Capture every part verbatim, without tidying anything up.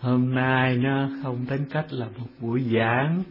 Hôm nay nó không tính cách là một buổi giảng,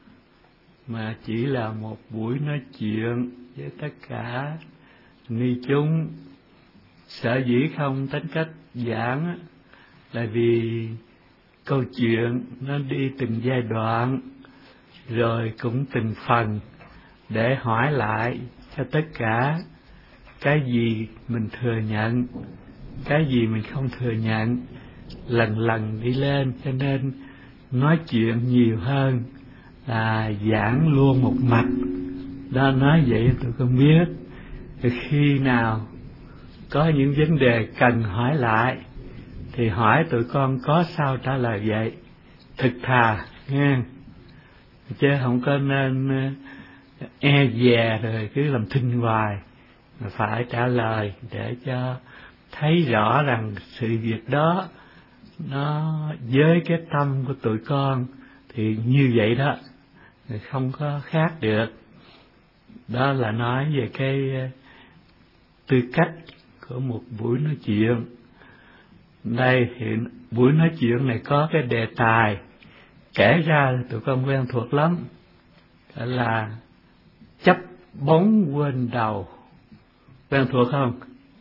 mà chỉ là một buổi nói chuyện với tất cả ni chúng. Sở dĩ không tính cách giảng là vì câu chuyện nó đi từng giai đoạn, rồi cũng từng phần, để hỏi lại cho tất cả cái gì mình thừa nhận, cái gì mình không thừa nhận, lần lần đi lên. Cho nên nói chuyện nhiều hơn là giảng luôn một mạch. Đó, nói vậy tôi không biết. Khi nào có những vấn đề cần hỏi lại thì hỏi tụi con có sao trả lời vậy, thực thà nghe, chứ không có nên e dè rồi cứ làm thinh hoài, mà phải trả lời để cho thấy rõ rằng sự việc đó nó với cái tâm của tụi con thì như vậy đó, không có khác được. Đó là nói về cái tư cách của một buổi nói chuyện. Đây thì buổi nói chuyện này có cái đề tài kể ra tụi con quen thuộc lắm, đó là chấp bóng quên đầu. Quen thuộc không?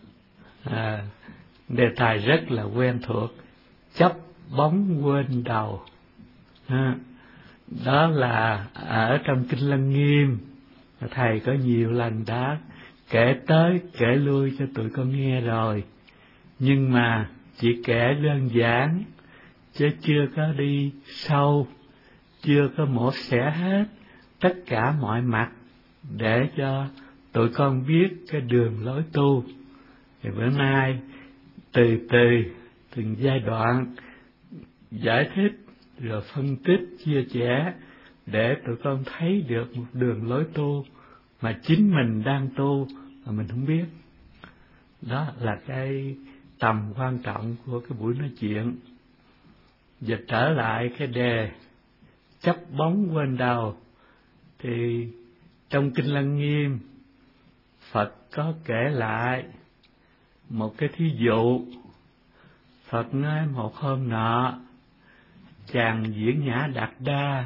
À, đề tài rất là quen thuộc, chấp bóng quên đầu. À, đó là ở trong Kinh Lăng Nghiêm, thầy có nhiều lần đã kể tới kể lui cho tụi con nghe rồi, nhưng mà chỉ kể đơn giản chứ chưa có đi sâu, chưa có mổ xẻ hết tất cả mọi mặt để cho tụi con biết cái đường lối tu. Thì bữa nay từ từ từng giai đoạn giải thích rồi phân tích chia sẻ để tụi con thấy được một đường lối tu mà chính mình đang tu mà mình không biết. Đó là cái tầm quan trọng của cái buổi nói chuyện. Giờ trở lại cái đề chấp bóng quên đầu, thì trong Kinh Lăng Nghiêm Phật có kể lại một cái thí dụ. Phật nói một hôm nọ, chàng Diễn Nhã Đạt Đa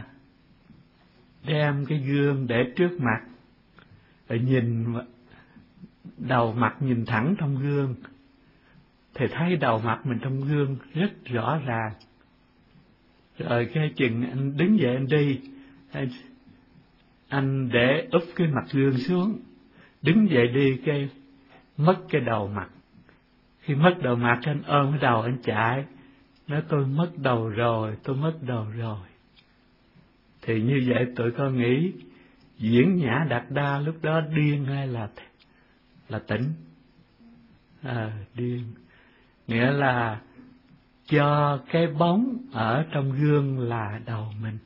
đem cái gương để trước mặt, rồi nhìn đầu mặt, nhìn thẳng trong gương thì thấy đầu mặt mình trong gương rất rõ ràng. Rồi cái chừng anh đứng dậy anh đi, anh, anh để úp cái mặt gương xuống, đứng dậy đi cái mất cái đầu mặt. Khi mất đầu mặt anh ôm cái đầu anh chạy, nói tôi mất đầu rồi, tôi mất đầu rồi. Thì như vậy tụi con nghĩ Diễn Nhã Đạt Đa lúc đó điên hay là là tỉnh? À, điên. Nghĩa là cho cái bóng ở trong gương là đầu mình,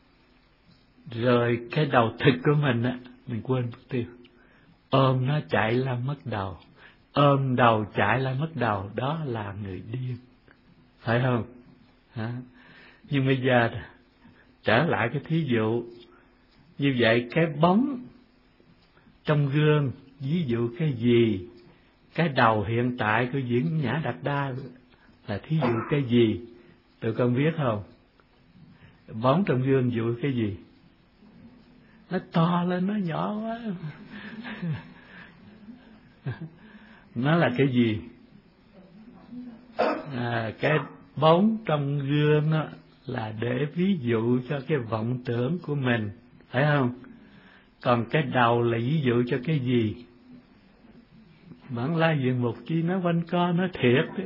rồi cái đầu thực của mình á mình quên mất tiêu, ôm nó chạy là mất đầu, ôm đầu chạy là mất đầu. Đó là người điên, phải không? Hả? Nhưng bây giờ trở lại cái thí dụ như vậy, cái bóng trong gương ví dụ cái gì? Cái đầu hiện tại của Diễn Nhã Đạt Đa là thí dụ cái gì? Tụi con biết không? Bóng trong gương dụ cái gì? Nó to lên, nó nhỏ quá. Nó là cái gì? À, cái bóng trong gương đó là để ví dụ cho cái vọng tưởng của mình, phải không? Còn cái đầu là ví dụ cho cái gì? Bản La Diện Mục chi nói quanh co, nói thiệt đấy.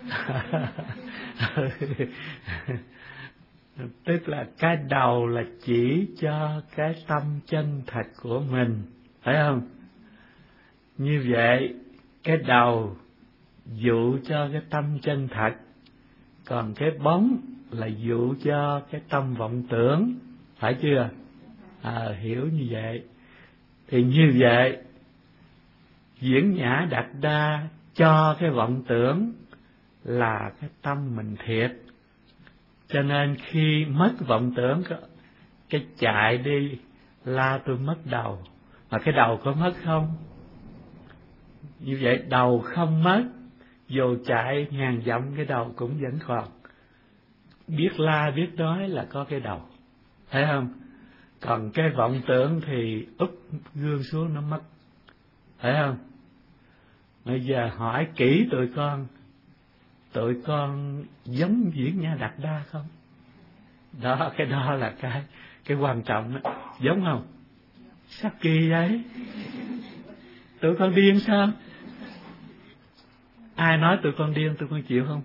Tức là cái đầu là chỉ cho cái tâm chân thật của mình, phải không? Như vậy cái đầu dụ cho cái tâm chân thật, còn cái bóng là dụ cho cái tâm vọng tưởng, phải chưa? À, hiểu như vậy. Thì như vậy Diễn Nhã Đạt Đa cho cái vọng tưởng là cái tâm mình thiệt, cho nên khi mất vọng tưởng, cái chạy đi la tôi mất đầu, mà cái đầu có mất không? Như vậy đầu không mất, dù chạy ngàn dặm cái đầu cũng vẫn còn. biết la biết nói là có cái đầu, thấy không? Còn cái vọng tưởng thì úp gương xuống nó mất, thấy không? Bây giờ hỏi kỹ tụi con, tụi con giống Diễn Nha Đạt Đa không? Đó, cái đó là cái cái quan trọng đó. Giống không? Sao kỳ vậy? Tụi con điên sao? Ai nói tụi con điên tụi con chịu không?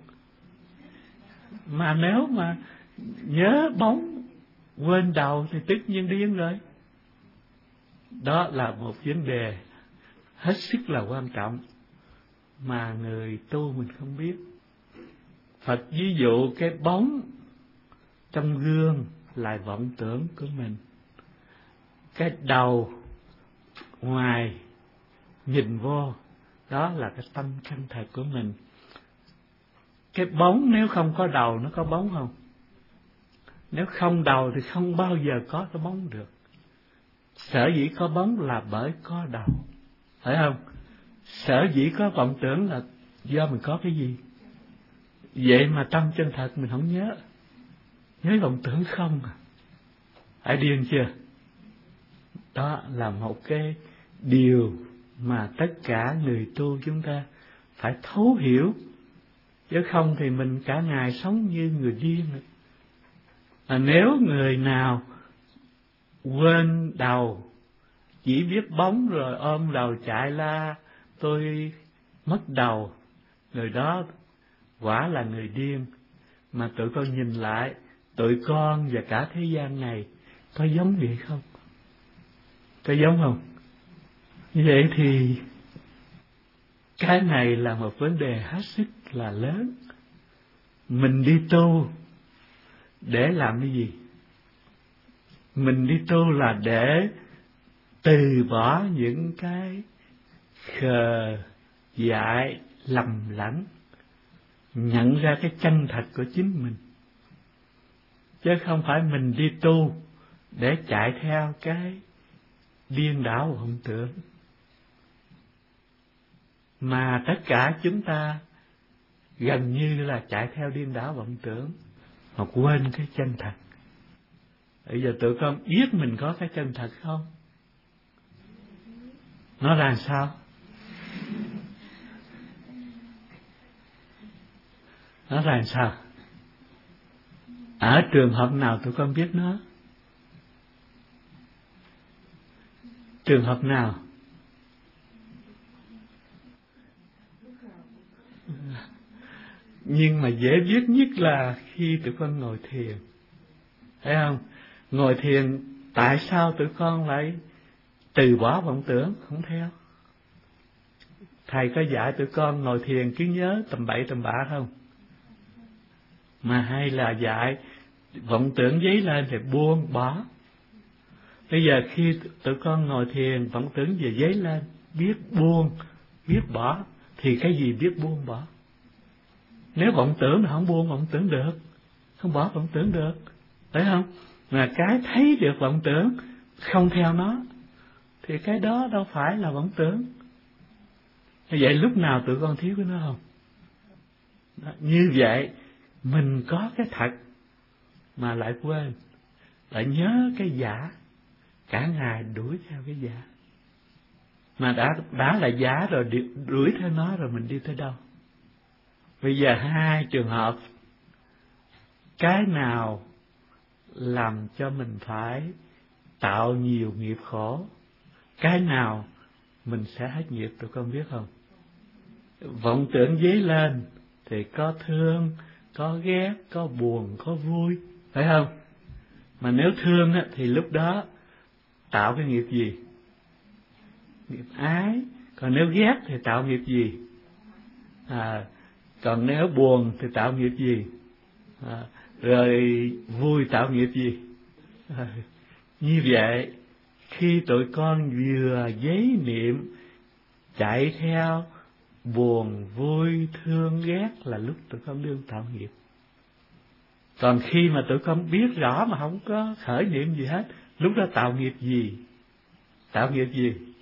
Mà nếu mà nhớ bóng quên đầu thì tất nhiên điên rồi. Đó là một vấn đề hết sức là quan trọng mà người tu mình không biết. Phật ví dụ cái bóng trong gương là vọng tưởng của mình, cái đầu ngoài nhìn vô đó là cái tâm chân thật của mình. Cái bóng nếu không có đầu nó có bóng không? Nếu không đầu thì không bao giờ có cái bóng được. Sở dĩ có bóng là bởi có đầu, phải không? Sở dĩ có vọng tưởng là do mình có cái gì. Vậy mà tâm chân thật mình không nhớ, nhớ vọng tưởng không à. Phải điên chưa? Đó là một cái điều mà tất cả người tu chúng ta phải thấu hiểu, chứ không thì mình cả ngày sống như người điên. À, nếu người nào quên đầu, chỉ biết bóng rồi ôm đầu chạy la tôi mất đầu, người đó quả là người điên. Mà tụi con nhìn lại, tụi con và cả thế gian này có giống vậy không? Có giống không? Như vậy thì cái này là một vấn đề hết sức là lớn. Mình đi tu để làm cái gì? Mình đi tu là để từ bỏ những cái khờ dại lầm lẫn, nhận ra cái chân thật của chính mình. Chứ không phải mình đi tu để chạy theo cái điên đảo vọng tưởng. Mà tất cả chúng ta gần như là chạy theo điên đảo vọng tưởng, mà quên cái chân thật. Bây giờ tụi con biết mình có cái chân thật không? Nó là sao? Nó là sao? Ở trường hợp nào tụi con biết nó? Trường hợp nào? Nhưng mà dễ biết nhất là khi tụi con ngồi thiền, thấy không? Ngồi thiền, tại sao tụi con lại từ bỏ vọng tưởng, không theo? Thầy có dạy tụi con ngồi thiền cứ nhớ tầm bậy tầm bạ không? Mà hay là dạy vọng tưởng dấy lên thì buông bỏ. Bây giờ khi tụi con ngồi thiền, vọng tưởng về dấy lên, biết buông, biết bỏ, thì cái gì biết buông bỏ? Nếu vọng tưởng thì không buông vọng tưởng được, không bỏ vọng tưởng được, phải không? Mà cái thấy được vọng tưởng, không theo nó, thì cái đó đâu phải là vọng tưởng. Vậy lúc nào tụi con thiếu cái nó không? Đó, như vậy mình có cái thật mà lại quên, lại nhớ cái giả, cả ngày đuổi theo cái giả. Mà đã đã là giả rồi, đuổi theo nó rồi mình đi tới đâu? Bây giờ hai trường hợp, cái nào làm cho mình phải tạo nhiều nghiệp khổ, cái nào mình sẽ hết nghiệp, tụi con biết không? Vọng tưởng dấy lên thì có thương, có ghét, có buồn, có vui, phải không? Mà nếu thương á, thì lúc đó tạo cái nghiệp gì? Nghiệp ái. Còn nếu ghét thì tạo nghiệp gì? À, còn nếu buồn thì tạo nghiệp gì? À, rồi vui tạo nghiệp gì? À, như vậy, khi tụi con vừa giấy niệm chạy theo buồn, vui, thương, ghét là lúc tụi con đương tạo nghiệp. Còn khi mà tụi con biết rõ mà không có khởi niệm gì hết, lúc đó tạo nghiệp gì? Tạo nghiệp gì?